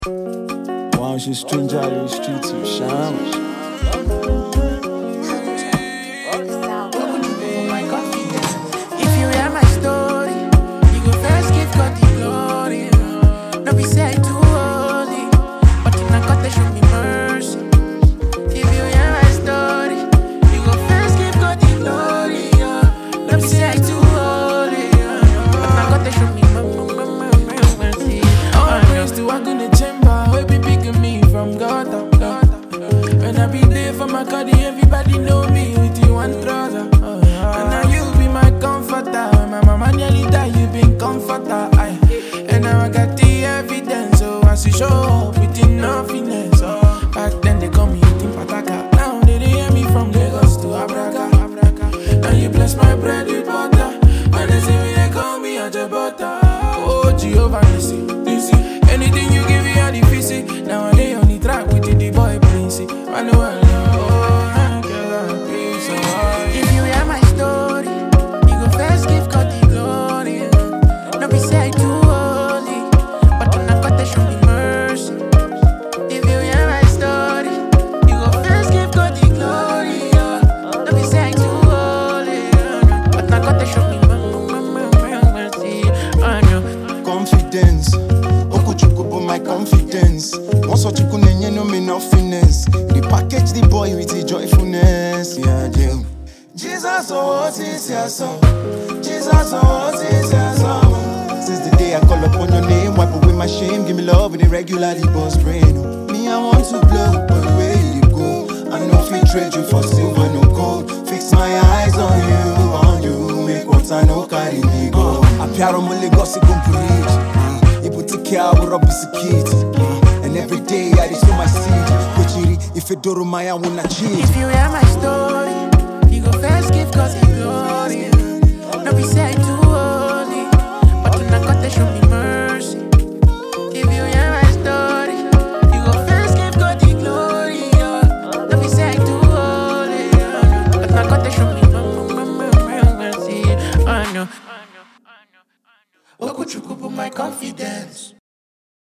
Why don't you stranger the street to shine? If you hear my story, you go first give God the glory. No be say I too holy, but you not got to show me mercy. If you hear my story, you go first give God the glory. No be say I too holy, but not got to show me mercy. All praise to walk in the chamber, we be picking me from God. When I be there for my body, everybody know me with you one trouser. And now you be my comforter. When my mama nearly died, you been comforter. And now I got the evidence, so as you show up with enough finesse. Back then they call me eating pataka. Now they hear me from Lagos to Abraka. Now you bless my bread with butter. When they see me, they call me Ajabota. Oh, Jehovah, listen. Anything you give me, I the fizzy. Now I lay on the track with the boy Princey. I know I know, peace. If you hear my story, you go first give God the glory. No be say I too holy, but you not got to show me mercy. If you hear my story, you go first give God the glory. No be say I too holy, but not got to show me mercy. Confidence, Okuchukubu my confidence. Once what you couldn't know me no finesse. The package the boy with the joyfulness. Yeah, yeah. Jesus, oh, what is your song? Jesus, oh, what is your song? Since the day I call upon your name, wipe away my shame, give me love with a regular boss brain. Me, I want to blow, but where you go? I know if you trade you for silver, no gold. Fix my eyes on you, make what I know carry me go. Appiaro mo Lagos compurich, Ibutika will rob his kids. And every day I just sow my seed. Kochiri, if it do my I wanna cheat. If you hear my story, you go first give God the glory. No be say I too holy, but you not got to show me mercy. If you hear my story, you go first give God the glory. No be say I too holy, but not got to show me mercy. I know. Okuchukubu my confidence.